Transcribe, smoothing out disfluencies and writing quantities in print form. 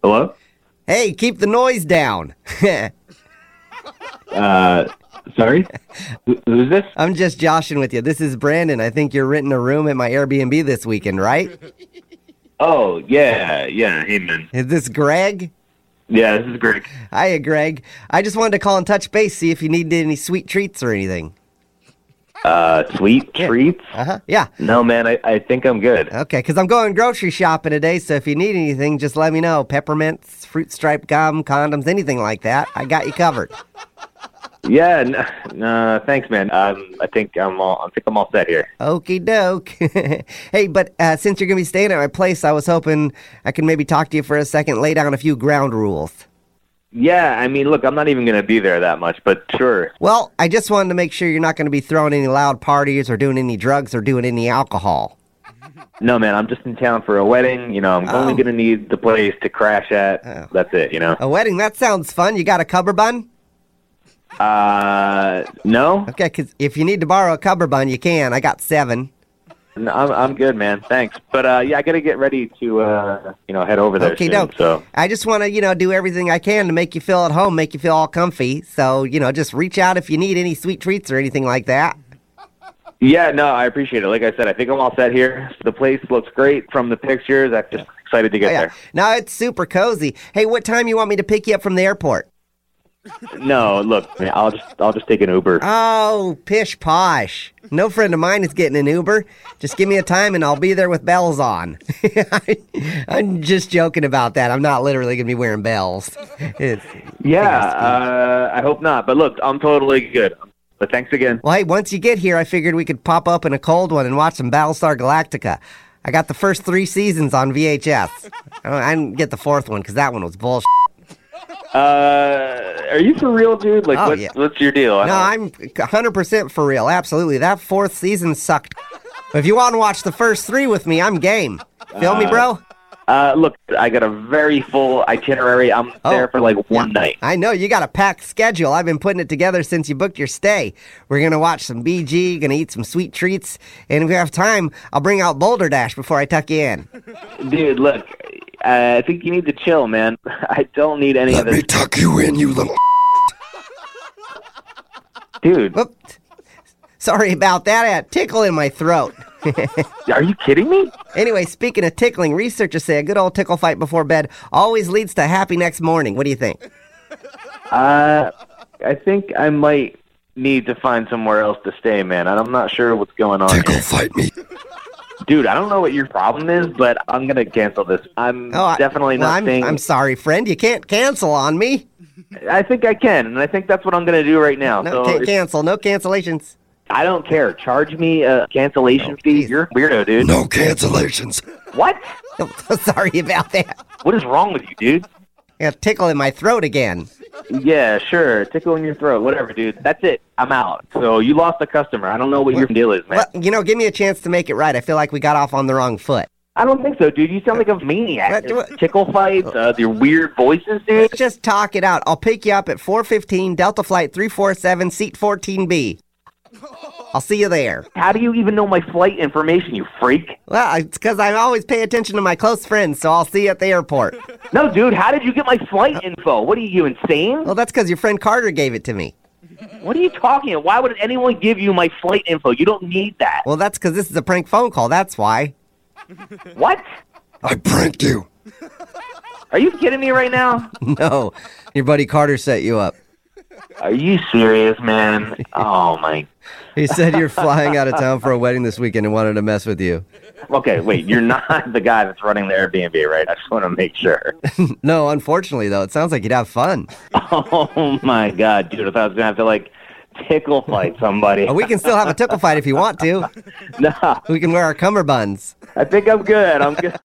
Hello? Hey, keep the noise down. Sorry? Who's this? I'm just joshing with you. This is Brandon. I think you're renting a room at my Airbnb this weekend, right? Oh, yeah. Hey, man. Is this Greg? Yeah, this is Greg. Hiya, Greg. I just wanted to call and touch base, see if you needed any sweet treats or anything. Sweet treats? Yeah. No, man, I think I'm good. Okay, because I'm going grocery shopping today, so if you need anything, just let me know. Peppermints, fruit stripe gum, condoms, anything like that. I got you covered. Yeah, no, thanks, man. I think I'm all set here. Okie doke. Hey, but since you're going to be staying at my place, I was hoping I could maybe talk to you for a second, lay down a few ground rules. Yeah, I mean, look, I'm not even going to be there that much, but sure. Well, I just wanted to make sure you're not going to be throwing any loud parties or doing any drugs or doing any alcohol. No, man, I'm just in town for a wedding. You know, I'm only going to need the place to crash at. That's it, you know. A wedding? That sounds fun. You got a cummerbund? No. Okay, because if you need to borrow a cummerbund, you can. I got 7. No, I'm good, man. Thanks. But, yeah, I got to get ready to, head over there soon. Doke. So I just want to, do everything I can to make you feel at home, make you feel all comfy. So, just reach out if you need any sweet treats or anything like that. Yeah, no, I appreciate it. Like I said, I think I'm all set here. The place looks great from the pictures. I'm just excited to get there. No, it's super cozy. Hey, what time you want me to pick you up from the airport? No, look, man, I'll just take an Uber. Oh, pish posh. No friend of mine is getting an Uber. Just give me a time and I'll be there with bells on. I'm just joking about that. I'm not literally going to be wearing bells. I hope not. But look, I'm totally good. But thanks again. Well, hey, once you get here, I figured we could pop up in a cold one and watch some Battlestar Galactica. I got the first 3 seasons on VHS. I didn't get the 4th one because that one was bullshit. Are you for real, dude? Like, what's your deal? No, I'm 100% for real. Absolutely. That 4th season sucked. If you want to watch the first 3 with me, I'm game. Feel me, bro? Look, I got a very full itinerary. I'm there for like one night. I know. You got a packed schedule. I've been putting it together since you booked your stay. We're going to watch some BG, going to eat some sweet treats, and if we have time, I'll bring out Boulder Dash before I tuck you in. Dude, look, I think you need to chill, man. I don't need any of this. Let me tuck you in, you little Dude. Whoop. Sorry about that. I had a tickle in my throat. Are you kidding me? Anyway, speaking of tickling, researchers say a good old tickle fight before bed always leads to a happy next morning. What do you think? I think I might need to find somewhere else to stay, man. I'm not sure what's going on. Tickle fight me. Dude, I don't know what your problem is, but I'm going to cancel this. I'm definitely not staying. I'm sorry, friend. You can't cancel on me. I think I can, and I think that's what I'm going to do right now. No, can't cancel. No cancellations. I don't care. Charge me a cancellation fee. You're a weirdo, dude. No cancellations. What? Sorry about that. What is wrong with you, dude? I got a tickle in my throat again. Yeah, sure. Tickle in your throat. Whatever, dude. That's it. I'm out. So you lost a customer. I don't know what your deal is, man. Well, give me a chance to make it right. I feel like we got off on the wrong foot. I don't think so, dude. You sound like a maniac. Tickle fights, your weird voices, dude. Let's just talk it out. I'll pick you up at 4:15, Delta Flight 347, Seat 14B. I'll see you there. How do you even know my flight information, you freak? Well, it's because I always pay attention to my close friends, so I'll see you at the airport. No, dude, how did you get my flight info? What are you insane? Well, that's because your friend Carter gave it to me. What are you talking about? Why would anyone give you my flight info? You don't need that. Well, that's because this is a prank phone call, that's why. What? I pranked you. Are you kidding me right now? No, your buddy Carter set you up. Are you serious, man? Oh, my. He said you're flying out of town for a wedding this weekend and wanted to mess with you. Okay, wait, you're not the guy that's running the Airbnb, right? I just want to make sure. No, unfortunately, though. It sounds like you'd have fun. Oh, my God, dude. I thought I was going to have to, tickle fight somebody. We can still have a tickle fight if you want to. No. We can wear our cummerbunds. I think I'm good.